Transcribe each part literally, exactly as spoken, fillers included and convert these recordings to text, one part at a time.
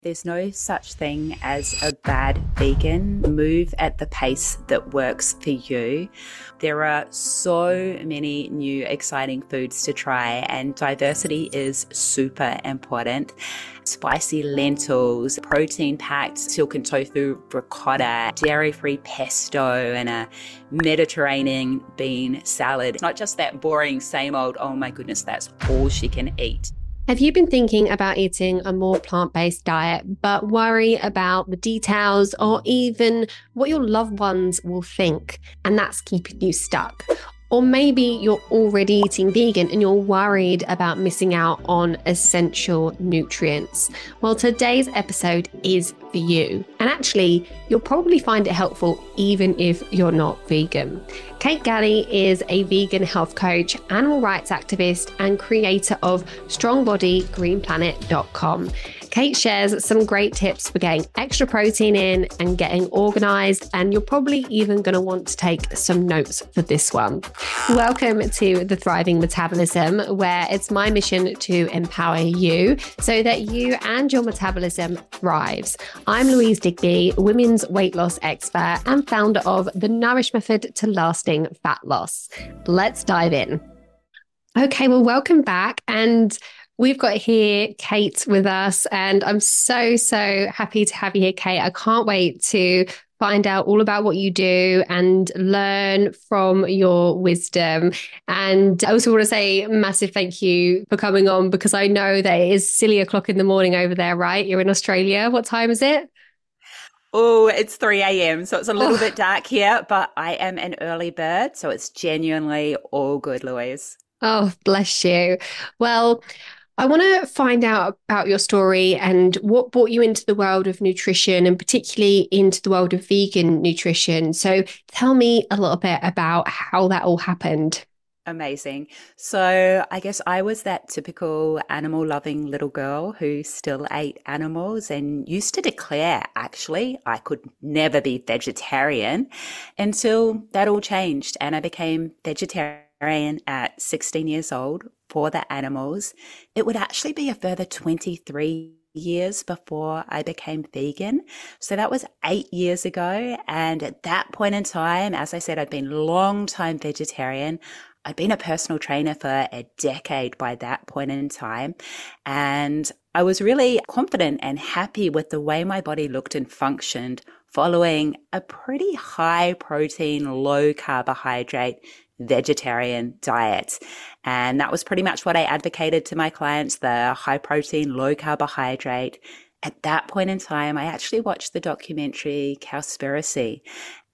There's no such thing as a bad vegan. Move at the pace that works for you. There are so many new exciting foods to try, and diversity is super important. Spicy lentils, protein-packed silken tofu ricotta, dairy-free pesto, and a Mediterranean bean salad. Not just that boring same old, oh my goodness, that's all she can eat. Have you been thinking about eating a more plant-based diet, but worry about the details or even what your loved ones will think, and that's keeping you stuck? Or maybe you're already eating vegan and you're worried about missing out on essential nutrients. Well, today's episode is for you. And actually, you'll probably find it helpful even if you're not vegan. Kate Galley is a vegan health coach, animal rights activist, and creator of strong body green planet dot com. Kate shares some great tips for getting extra protein in and getting organized, and you're probably even going to want to take some notes for this one. Welcome to The Thriving Metabolism, where it's my mission to empower you so that you and your metabolism thrives. I'm Louise Digby, women's weight loss expert and founder of the Nourish Method to Lasting Fat Loss. Let's dive in. Okay, well, welcome back. And we've got here Kate with us, and I'm so, so happy to have you here, Kate. I can't wait to find out all about what you do and learn from your wisdom. And I also want to say a massive thank you for coming on, because I know that it is silly o'clock in the morning over there, right? You're in Australia. What time is it? Oh, it's three a.m. So it's a little oh. bit dark here, but I am an early bird. So it's genuinely all good, Louise. Oh, bless you. Well, I want to find out about your story and what brought you into the world of nutrition, and particularly into the world of vegan nutrition. So tell me a little bit about how that all happened. Amazing. So I guess I was that typical animal loving little girl who still ate animals and used to declare, actually, I could never be vegetarian, until that all changed and I became vegetarian at sixteen years old for the animals. It would actually be a further twenty-three years before I became vegan. So that was eight years ago. And at that point in time, as I said, I'd been a long time vegetarian. I'd been a personal trainer for a decade by that point in time. And I was really confident and happy with the way my body looked and functioned following a pretty high protein, low carbohydrate vegetarian diet. And that was pretty much what I advocated to my clients, the high protein, low carbohydrate. At that point in time, I actually watched the documentary Cowspiracy,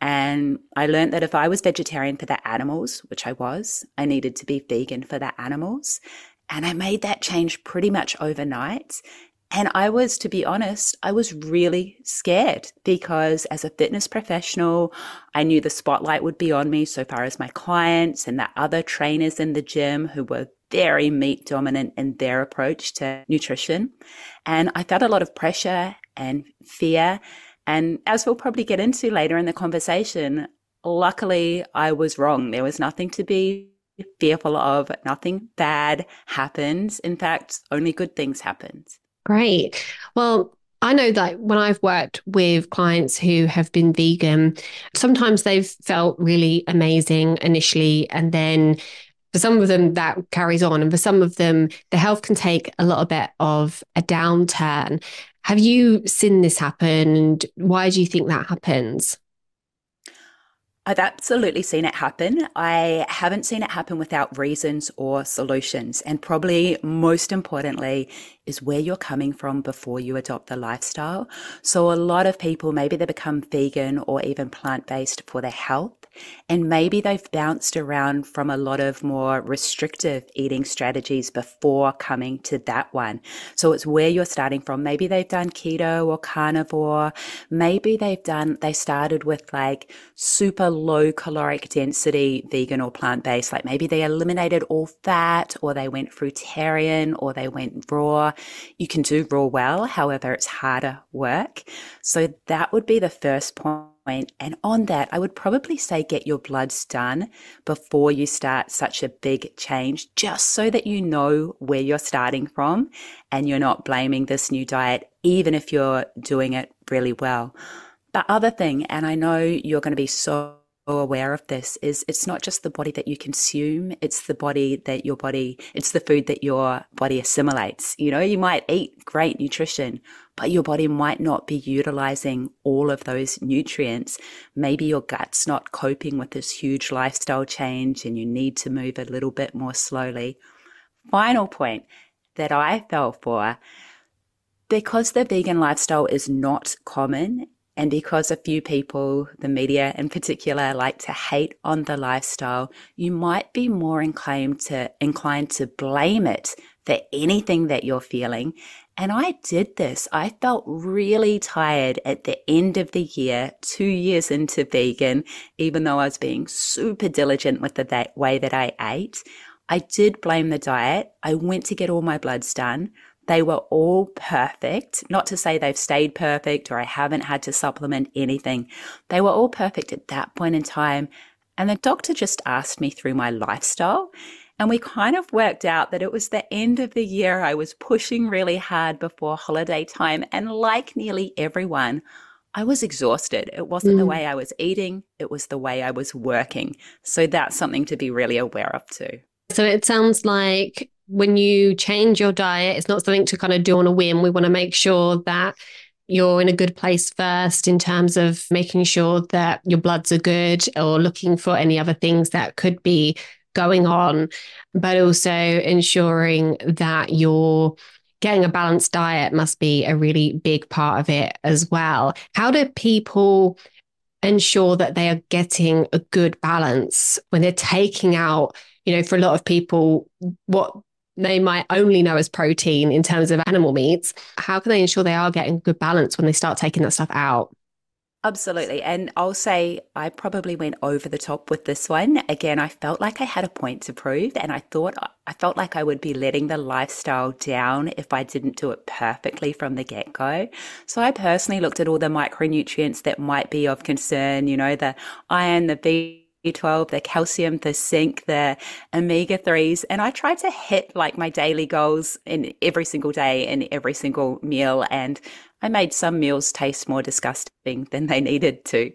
and I learned that if I was vegetarian for the animals, which I was, I needed to be vegan for the animals. And I made that change pretty much overnight. And I was, to be honest, I was really scared, because as a fitness professional, I knew the spotlight would be on me so far as my clients and the other trainers in the gym who were very meat dominant in their approach to nutrition. And I felt a lot of pressure and fear. And as we'll probably get into later in the conversation, luckily I was wrong. There was nothing to be fearful of. Nothing bad happened. In fact, only good things happened. Great. Well, I know that when I've worked with clients who have been vegan, sometimes they've felt really amazing initially, and then for some of them that carries on, and for some of them the health can take a little bit of a downturn. Have you seen this happen, and why do you think that happens? I've absolutely seen it happen. I haven't seen it happen without reasons or solutions. And probably most importantly is where you're coming from before you adopt the lifestyle. So a lot of people, maybe they become vegan or even plant-based for their health. And maybe they've bounced around from a lot of more restrictive eating strategies before coming to that one. So it's where you're starting from. Maybe they've done keto or carnivore. Maybe they've done, they started with like super low caloric density vegan or plant-based. Like maybe they eliminated all fat, or they went fruitarian, or they went raw. You can do raw well. However, it's harder work. So that would be the first point. And on that, I would probably say get your bloods done before you start such a big change, just so that you know where you're starting from and you're not blaming this new diet even if you're doing it really well. The other thing, and I know you're going to be so aware of this, is it's not just the body that you consume, it's the body that your body, it's the food that your body assimilates. You know, you might eat great nutrition, but your body might not be utilizing all of those nutrients. Maybe your gut's not coping with this huge lifestyle change and you need to move a little bit more slowly. Final point that I fell for, because the vegan lifestyle is not common, and because a few people, the media in particular, like to hate on the lifestyle, you might be more inclined to inclined to blame it for anything that you're feeling. And I did this. I felt really tired at the end of the year, two years into vegan, even though I was being super diligent with the way that I ate. I did blame the diet. I went to get all my bloods done. They were all perfect. Not to say they've stayed perfect or I haven't had to supplement anything. They were all perfect at that point in time. And the doctor just asked me through my lifestyle. And we kind of worked out that it was the end of the year. I was pushing really hard before holiday time. And like nearly everyone, I was exhausted. It wasn't mm. the way I was eating. It was the way I was working. So that's something to be really aware of too. So it sounds like when you change your diet, it's not something to kind of do on a whim. We want to make sure that you're in a good place first in terms of making sure that your bloods are good or looking for any other things that could be going on, but also ensuring that you're getting a balanced diet must be a really big part of it as well. How do people ensure that they are getting a good balance when they're taking out, you know, for a lot of people, what they might only know as protein in terms of animal meats? How can they ensure they are getting good balance when they start taking that stuff out? Absolutely. And I'll say I probably went over the top with this one. Again, I felt like I had a point to prove, and I thought I felt like I would be letting the lifestyle down if I didn't do it perfectly from the get-go. So I personally looked at all the micronutrients that might be of concern, you know, the iron, the B twelve, the calcium, the zinc, the omega threes. And I tried to hit like my daily goals in every single day in every single meal. And I made some meals taste more disgusting than they needed to.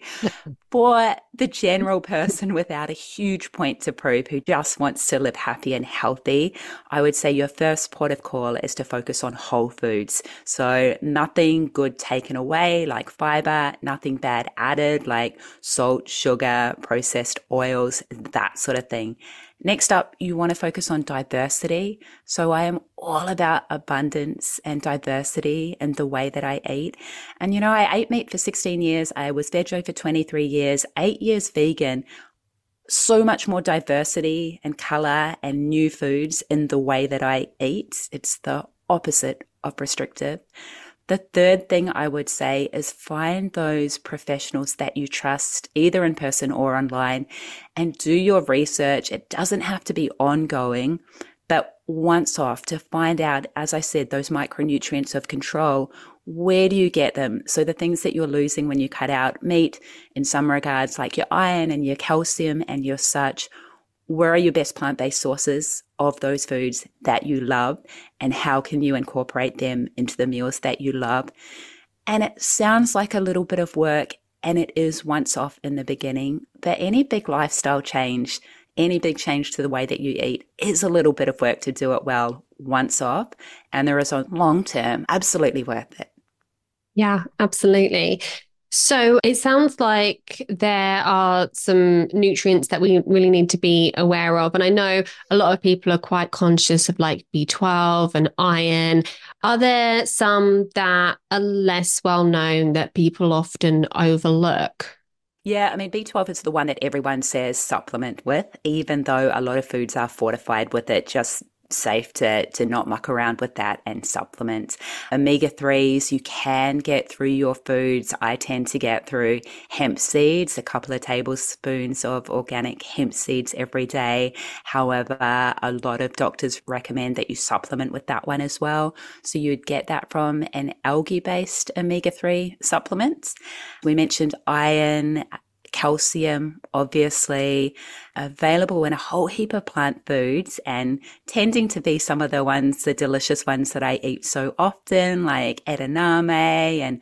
For the general person without a huge point to prove who just wants to live happy and healthy, I would say your first port of call is to focus on whole foods. So nothing good taken away like fiber, nothing bad added like salt, sugar, processed oils, that sort of thing. Next up, you want to focus on diversity. So I am all about abundance and diversity in the way that I eat. And, you know, I ate meat for sixteen years. I was veggie for twenty-three years, eight years vegan. So much more diversity and color and new foods in the way that I eat. It's the opposite of restrictive. The third thing I would say is find those professionals that you trust, either in person or online, and do your research. It doesn't have to be ongoing, but once off to find out, as I said, those micronutrients of control. Where do you get them? So the things that you're losing when you cut out meat, in some regards, like your iron and your calcium and your such, where are your best plant-based sources of those foods that you love, and how can you incorporate them into the meals that you love? And it sounds like a little bit of work, and it is once off in the beginning, but any big lifestyle change, any big change to the way that you eat is a little bit of work to do it well once off, and there is a long term absolutely worth it. Yeah, absolutely. So it sounds like there are some nutrients that we really need to be aware of. And I know a lot of people are quite conscious of like B twelve and iron. Are there some that are less well known that people often overlook? Yeah, I mean, B twelve is the one that everyone says supplement with, even though a lot of foods are fortified with it. Just safe to to not muck around with that and supplement. Omega threes you can get through your foods. I tend to get through hemp seeds, a couple of tablespoons of organic hemp seeds every day. However, a lot of doctors recommend that you supplement with that one as well. So you'd get that from an algae-based omega three supplement. We mentioned iron, calcium, obviously, available in a whole heap of plant foods and tending to be some of the ones, the delicious ones that I eat so often, like edamame and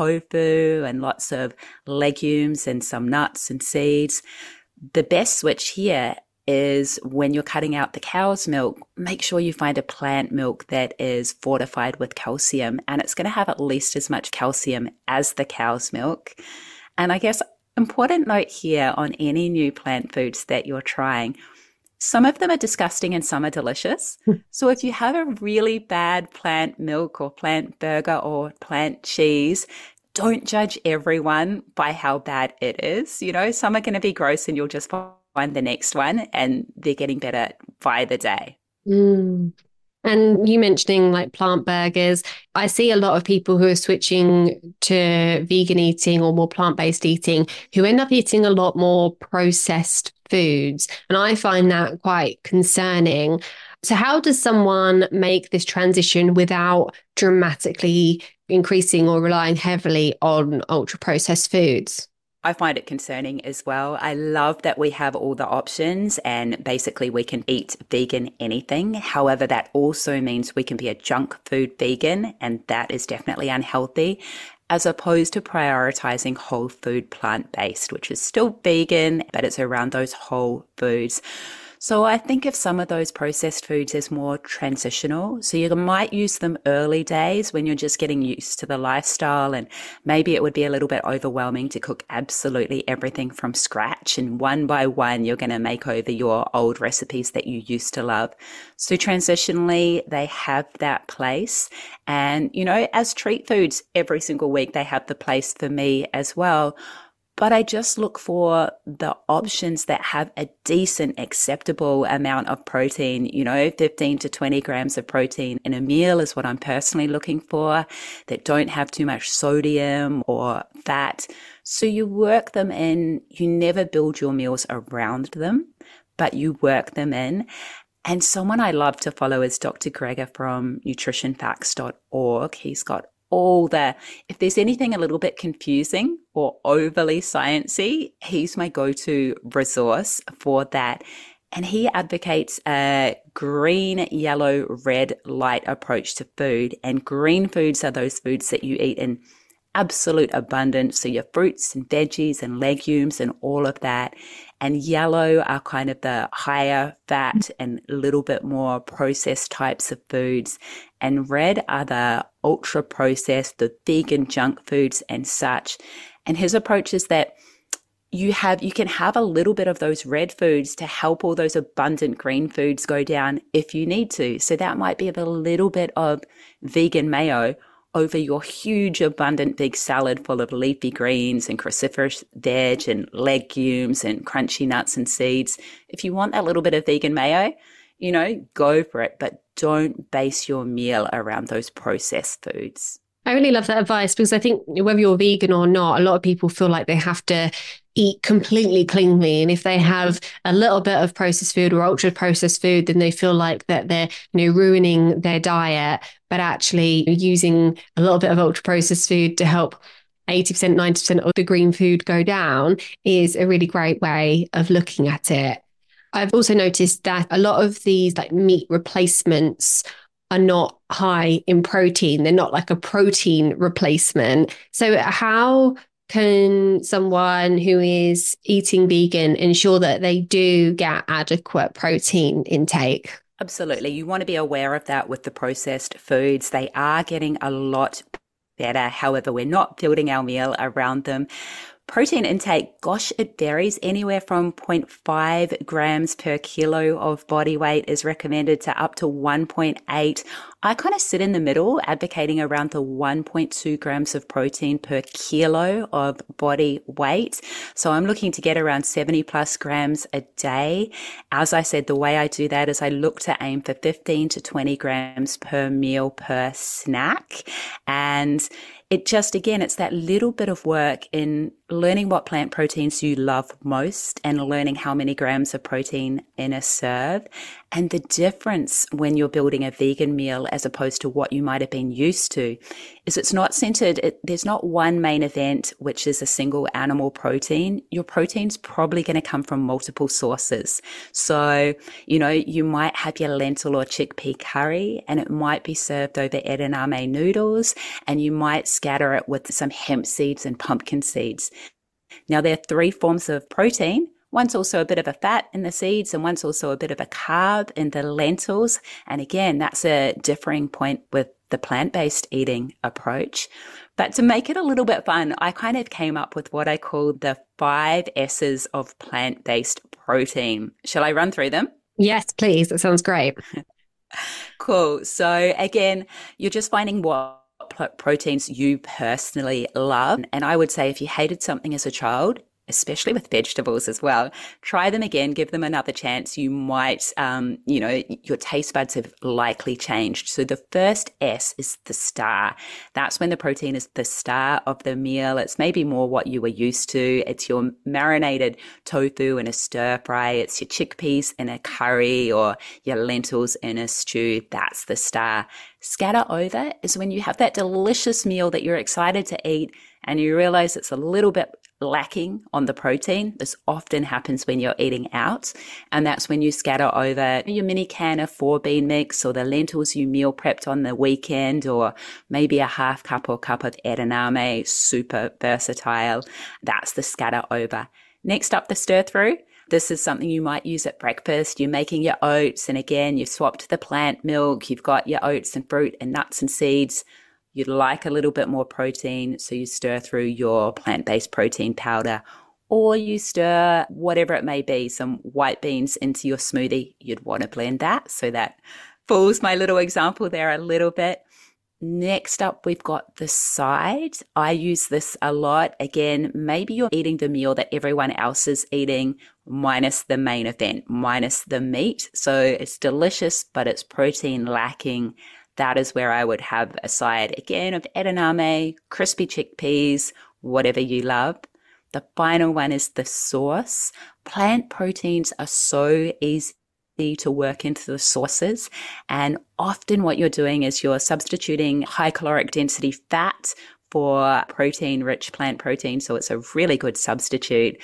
tofu and lots of legumes and some nuts and seeds. The best switch here is when you're cutting out the cow's milk, make sure you find a plant milk that is fortified with calcium, and it's going to have at least as much calcium as the cow's milk. And I guess important note here on any new plant foods that you're trying, some of them are disgusting and some are delicious. So if you have a really bad plant milk or plant burger or plant cheese, don't judge everyone by how bad it is. You know, some are going to be gross and you'll just find the next one and they're getting better by the day. Mm. And you mentioning like plant burgers, I see a lot of people who are switching to vegan eating or more plant-based eating who end up eating a lot more processed foods. And I find that quite concerning. So how does someone make this transition without dramatically increasing or relying heavily on ultra-processed foods? I find it concerning as well. I love that we have all the options and basically we can eat vegan anything. However, that also means we can be a junk food vegan, and that is definitely unhealthy, as opposed to prioritizing whole food plant-based, which is still vegan, but it's around those whole foods. So I think of some of those processed foods as more transitional. So you might use them early days when you're just getting used to the lifestyle, and maybe it would be a little bit overwhelming to cook absolutely everything from scratch. And one by one, you're going to make over your old recipes that you used to love. So transitionally, they have that place. And, you know, as treat foods every single week, they have the place for me as well. But I just look for the options that have a decent, acceptable amount of protein. You know, fifteen to twenty grams of protein in a meal is what I'm personally looking for, that don't have too much sodium or fat. So you work them in. You never build your meals around them, but you work them in. And someone I love to follow is Doctor Greger from nutrition facts dot org. He's got all the, if there's anything a little bit confusing or overly sciencey, he's my go-to resource for that. And he advocates a green, yellow, red, light approach to food. And green foods are those foods that you eat in absolute abundance. So your fruits and veggies and legumes and all of that. And yellow are kind of the higher fat and a little bit more processed types of foods. And red are the ultra processed, the vegan junk foods and such. And his approach is that you have, you can have a little bit of those red foods to help all those abundant green foods go down if you need to. So that might be a little bit of vegan mayo over your huge, abundant, big salad full of leafy greens and cruciferous veg and legumes and crunchy nuts and seeds. If you want that little bit of vegan mayo, you know, go for it, but don't base your meal around those processed foods. I really love that advice, because I think whether you're vegan or not, a lot of people feel like they have to eat completely cleanly. And if they have a little bit of processed food or ultra processed food, then they feel like that they're, you know, ruining their diet. But actually using a little bit of ultra processed food to help eighty percent, ninety percent of the green food go down is a really great way of looking at it. I've also noticed that a lot of these like meat replacements are not high in protein. They're not like a protein replacement. So how can someone who is eating vegan ensure that they do get adequate protein intake? Absolutely. You want to be aware of that with the processed foods. They are getting a lot better. However, we're not building our meal around them. Protein intake, gosh, it varies. Anywhere from zero point five grams per kilo of body weight is recommended to up to one point eight. I kind of sit in the middle, advocating around the one point two grams of protein per kilo of body weight. So I'm looking to get around seventy plus grams a day. As I said, the way I do that is I look to aim for fifteen to twenty grams per meal per snack. And it just, again, it's that little bit of work in learning what plant proteins you love most and learning how many grams of protein in a serve. And the difference when you're building a vegan meal as opposed to what you might have been used to is it's not centered, it, there's not one main event, which is a single animal protein. Your protein's probably going to come from multiple sources. So, you know, you might have your lentil or chickpea curry and it might be served over edamame noodles, and you might scatter it with some hemp seeds and pumpkin seeds. Now, there are three forms of protein. One's also a bit of a fat in the seeds, and one's also a bit of a carb in the lentils. And again, that's a differing point with the plant-based eating approach. But to make it a little bit fun, I kind of came up with what I call the five S's of plant-based protein. Shall I run through them? Yes, please. That sounds great. Cool. So again, you're just finding what proteins you personally love. And I would say if you hated something as a child, especially with vegetables as well, try them again, give them another chance. You might, um, you know, your taste buds have likely changed. So the first S is the star. That's when the protein is the star of the meal. It's maybe more what you were used to. It's your marinated tofu in a stir fry. It's your chickpeas in a curry or your lentils in a stew. That's the star. Scatter over is when you have that delicious meal that you're excited to eat and you realize it's a little bit lacking on the protein. This often happens when you're eating out, and that's when you scatter over your mini can of four bean mix or the lentils you meal prepped on the weekend, or maybe a half cup or cup of edamame, super versatile. That's the scatter over. Next up, the stir through. This is something you might use at breakfast. You're making your oats, and again, you've swapped the plant milk. You've got your oats and fruit and nuts and seeds. You'd like a little bit more protein, so you stir through your plant-based protein powder, or you stir whatever it may be, some white beans into your smoothie. You'd want to blend that, so that fools my little example there a little bit. Next up, we've got the sides. I use this a lot. Again, maybe you're eating the meal that everyone else is eating, minus the main event, minus the meat. So it's delicious, but it's protein lacking. That is where I would have a side, again, of edamame, crispy chickpeas, whatever you love. The final one is the sauce. Plant proteins are so easy to work into the sauces. And often what you're doing is you're substituting high caloric density fat for protein-rich plant protein. So it's a really good substitute.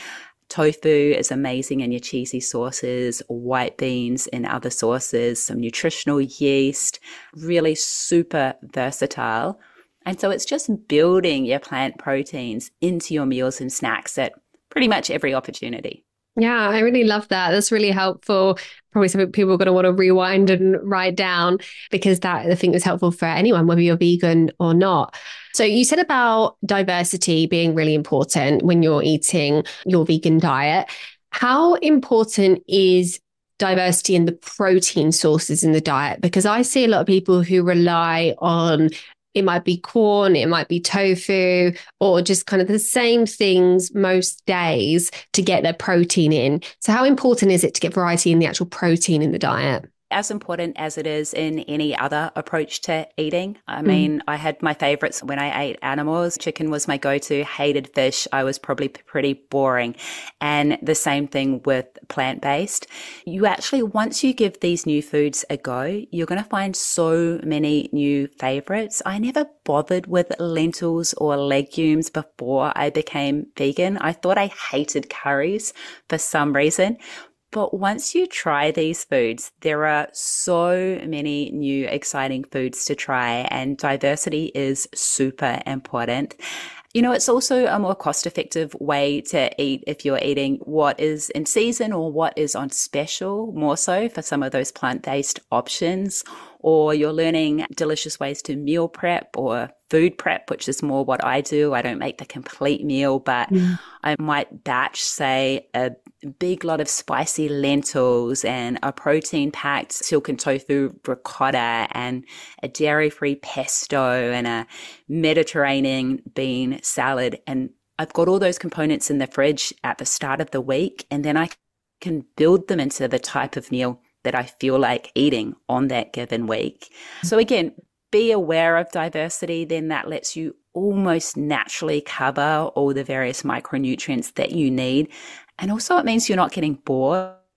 Tofu is amazing in your cheesy sauces, white beans in other sauces, some nutritional yeast, really super versatile. And so it's just building your plant proteins into your meals and snacks at pretty much every opportunity. Yeah, I really love that. That's really helpful. Probably some people are going to want to rewind and write down, because that I think is helpful for anyone, whether you're vegan or not. So you said about diversity being really important when you're eating your vegan diet. How important is diversity in the protein sources in the diet? Because I see a lot of people who rely on, it might be corn, it might be tofu, or just kind of the same things most days to get their protein in. So how important is it to get variety in the actual protein in the diet? As important as it is in any other approach to eating. I mean, mm. I had my favorites when I ate animals. Chicken was my go-to, hated fish. I was probably pretty boring. And the same thing with plant-based. You actually, once you give these new foods a go, you're going to find so many new favorites. I never bothered with lentils or legumes before I became vegan. I thought I hated curries for some reason. But once you try these foods, there are so many new exciting foods to try, and diversity is super important. You know, it's also a more cost-effective way to eat if you're eating what is in season or what is on special, more so for some of those plant-based options, or you're learning delicious ways to meal prep or food prep, which is more what I do. I don't make the complete meal, but yeah. I might batch, say, a big lot of spicy lentils and a protein-packed silken tofu ricotta and a dairy-free pesto and a Mediterranean bean salad. And I've got all those components in the fridge at the start of the week, and then I can build them into the type of meal that I feel like eating on that given week. So again, be aware of diversity, then that lets you almost naturally cover all the various micronutrients that you need. And also it means you're not getting bored.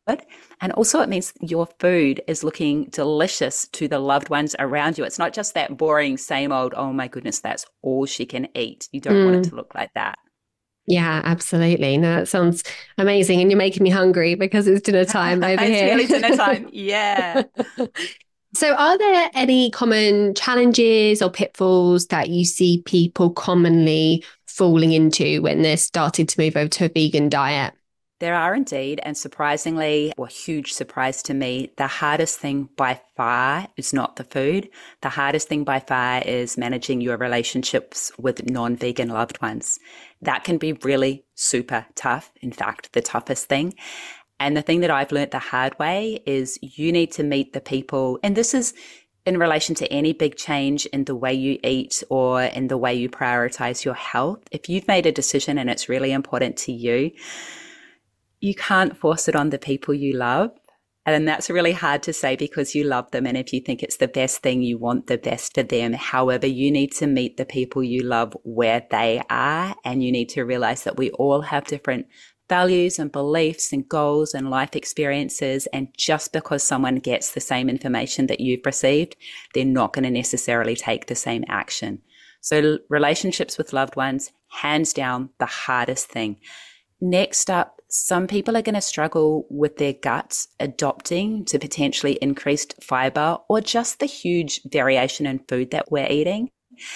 And also it means your food is looking delicious to the loved ones around you. It's not just that boring, same old, oh my goodness, that's all she can eat. You don't mm. want it to look like that. Yeah, absolutely. No, that sounds amazing. And you're making me hungry because it's dinner time over it's here. It's really dinner time. Yeah. So are there any common challenges or pitfalls that you see people commonly falling into when they're starting to move over to a vegan diet? There are indeed, and surprisingly, or huge surprise to me, the hardest thing by far is not the food. The hardest thing by far is managing your relationships with non-vegan loved ones. That can be really super tough. In fact, the toughest thing. And the thing that I've learned the hard way is you need to meet the people, and this is in relation to any big change in the way you eat or in the way you prioritize your health. If you've made a decision and it's really important to you, you can't force it on the people you love. And that's really hard to say because you love them. And if you think it's the best thing, you want the best for them. However, you need to meet the people you love where they are. And you need to realize that we all have different values and beliefs and goals and life experiences. And just because someone gets the same information that you've received, they're not going to necessarily take the same action. So relationships with loved ones, hands down, the hardest thing. Next up, some people are going to struggle with their guts adopting to potentially increased fiber or just the huge variation in food that we're eating.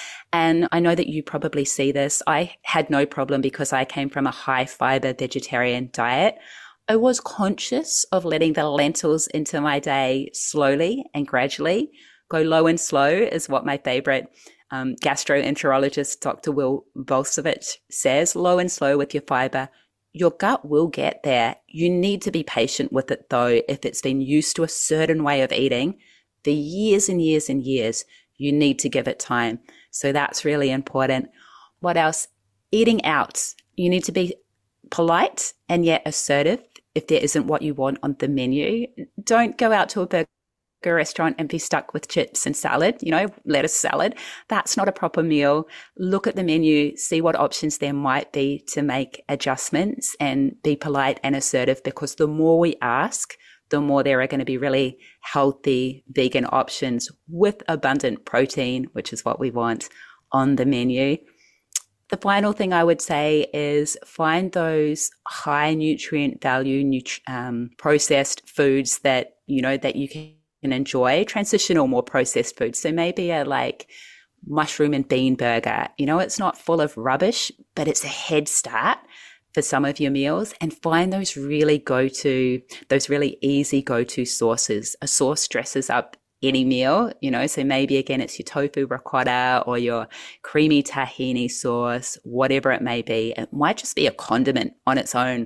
And I know that you probably see this. I had no problem because I came from a high fiber vegetarian diet. I was conscious of letting the lentils into my day slowly and gradually. Go low and slow is what my favorite um, gastroenterologist, Doctor Will Volsevich, says. Low and slow with your fiber. Your gut will get there. You need to be patient with it though. If it's been used to a certain way of eating for years and years and years, you need to give it time. So that's really important. What else? Eating out. You need to be polite and yet assertive if there isn't what you want on the menu. Don't go out to a burger restaurant and be stuck with chips and salad, you know, lettuce salad. That's not a proper meal. Look at the menu, see what options there might be to make adjustments and be polite and assertive, because the more we ask, the more there are going to be really healthy vegan options with abundant protein, which is what we want on the menu. The final thing I would say is find those high nutrient value, nutri- um, processed foods that, you know, that you can can enjoy, transitional, more processed foods. So maybe a like mushroom and bean burger, you know, it's not full of rubbish, but it's a head start for some of your meals. And find those really go-to, those really easy go-to sauces. A sauce dresses up any meal, you know, so maybe again, it's your tofu ricotta or your creamy tahini sauce, whatever it may be. It might just be a condiment on its own.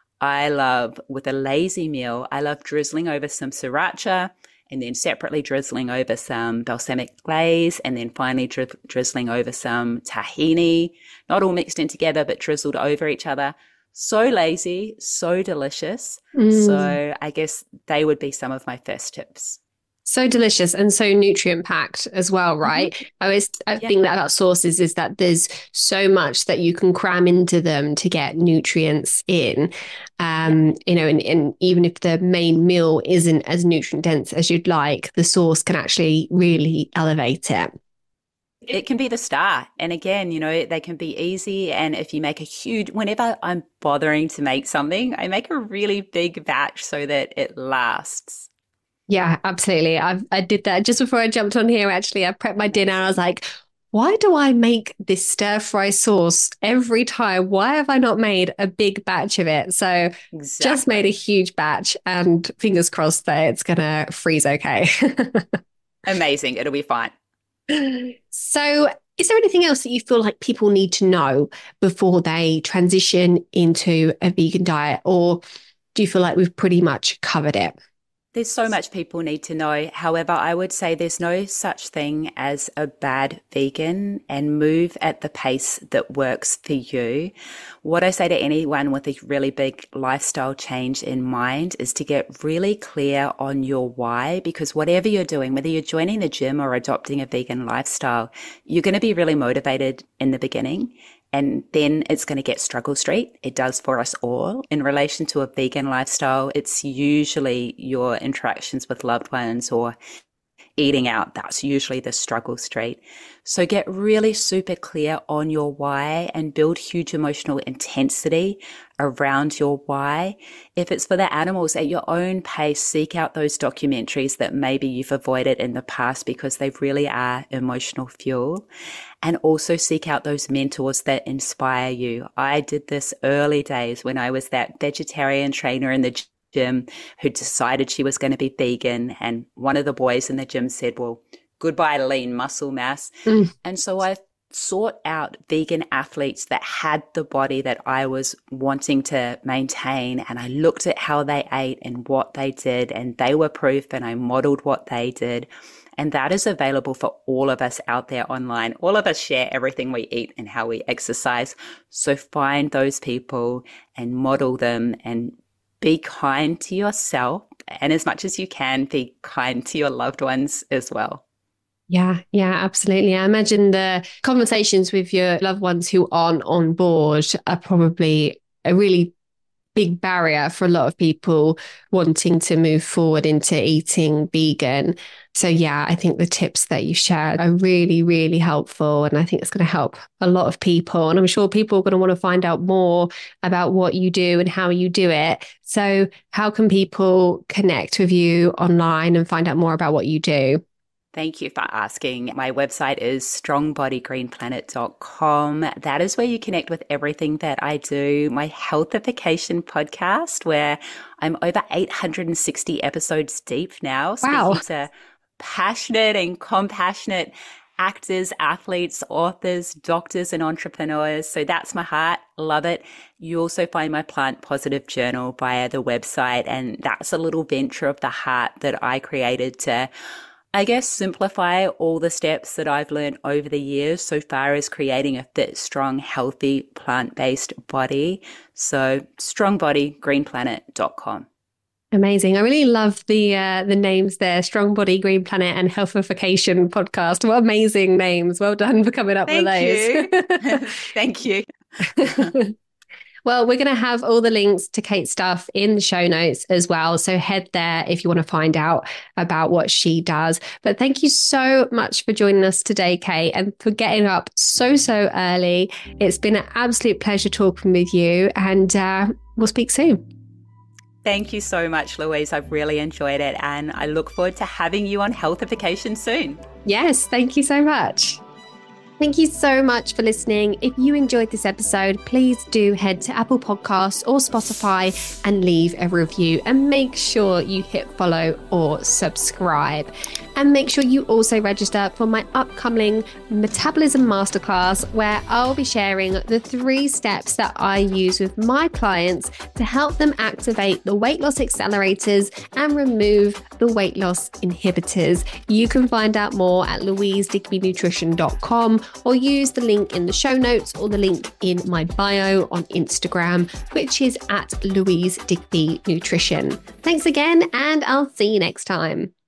I love, with a lazy meal, I love drizzling over some sriracha, and then separately drizzling over some balsamic glaze, and then finally dri- drizzling over some tahini, not all mixed in together, but drizzled over each other. So lazy, so delicious. Mm. So I guess they would be some of my first tips. So delicious and so nutrient packed as well, right? Mm-hmm. I always I yeah. think that about sauces is that there's so much that you can cram into them to get nutrients in. Um, yeah. You know, and, and even if the main meal isn't as nutrient dense as you'd like, the sauce can actually really elevate it. It can be the star. And again, you know, they can be easy. And if you make a huge, whenever I'm bothering to make something, I make a really big batch so that it lasts. Yeah, absolutely. I I did that just before I jumped on here. Actually, I prepped my dinner and I was like, why do I make this stir fry sauce every time? Why have I not made a big batch of it? So exactly. Just made a huge batch, and fingers crossed that it's going to freeze okay. Amazing. It'll be fine. So is there anything else that you feel like people need to know before they transition into a vegan diet, or do you feel like we've pretty much covered it? There's so much people need to know. However, I would say there's no such thing as a bad vegan, and move at the pace that works for you. What I say to anyone with a really big lifestyle change in mind is to get really clear on your why, because whatever you're doing, whether you're joining the gym or adopting a vegan lifestyle, you're going to be really motivated in the beginning. And then it's going to get struggle street. It does for us all. In relation to a vegan lifestyle, it's usually your interactions with loved ones or eating out. That's usually the struggle street. So get really super clear on your why and build huge emotional intensity around your why. If it's for the animals, at your own pace, seek out those documentaries that maybe you've avoided in the past because they really are emotional fuel. And also seek out those mentors that inspire you. I did this early days when I was that vegetarian trainer in the gym. gym who decided she was going to be vegan. And one of the boys in the gym said, well, goodbye lean muscle mass. Mm. And so I sought out vegan athletes that had the body that I was wanting to maintain. And I looked at how they ate and what they did, and they were proof, and I modeled what they did. And that is available for all of us out there online. All of us share everything we eat and how we exercise. So find those people and model them, and be kind to yourself, and as much as you can, be kind to your loved ones as well. Yeah, yeah, absolutely. I imagine the conversations with your loved ones who aren't on board are probably a really big barrier for a lot of people wanting to move forward into eating vegan. So yeah, I think the tips that you shared are really, really helpful. And I think it's going to help a lot of people. And I'm sure people are going to want to find out more about what you do and how you do it. So how can people connect with you online and find out more about what you do? Thank you for asking. My website is strong body green planet dot com. That is where you connect with everything that I do. My Healthification podcast, where I'm over eight hundred sixty episodes deep now, wow. speaking to passionate and compassionate actors, athletes, authors, doctors, and entrepreneurs. So that's my heart. Love it. You also find my Plant Positive Journal via the website. And that's a little venture of the heart that I created to, I guess, simplify all the steps that I've learned over the years so far as creating a fit, strong, healthy, plant-based body. So strong body green planet dot com. Amazing. I really love the uh, the names there, Strong Body, Green Planet and Healthification podcast. What amazing names. Well done for coming up Thank with those. You. Thank you. Well, we're going to have all the links to Kate's stuff in the show notes as well. So head there if you want to find out about what she does. But thank you so much for joining us today, Kate, and for getting up so, so early. It's been an absolute pleasure talking with you, and uh, we'll speak soon. Thank you so much, Louise. I've really enjoyed it, and I look forward to having you on Healthification soon. Yes, thank you so much. Thank you so much for listening. If you enjoyed this episode, please do head to Apple Podcasts or Spotify and leave a review, and make sure you hit follow or subscribe. And make sure you also register for my upcoming Metabolism Masterclass, where I'll be sharing the three steps that I use with my clients to help them activate the weight loss accelerators and remove the weight loss inhibitors. You can find out more at louise digby nutrition dot com, or use the link in the show notes or the link in my bio on Instagram, which is at Louise Digby Nutrition. Thanks again, and I'll see you next time.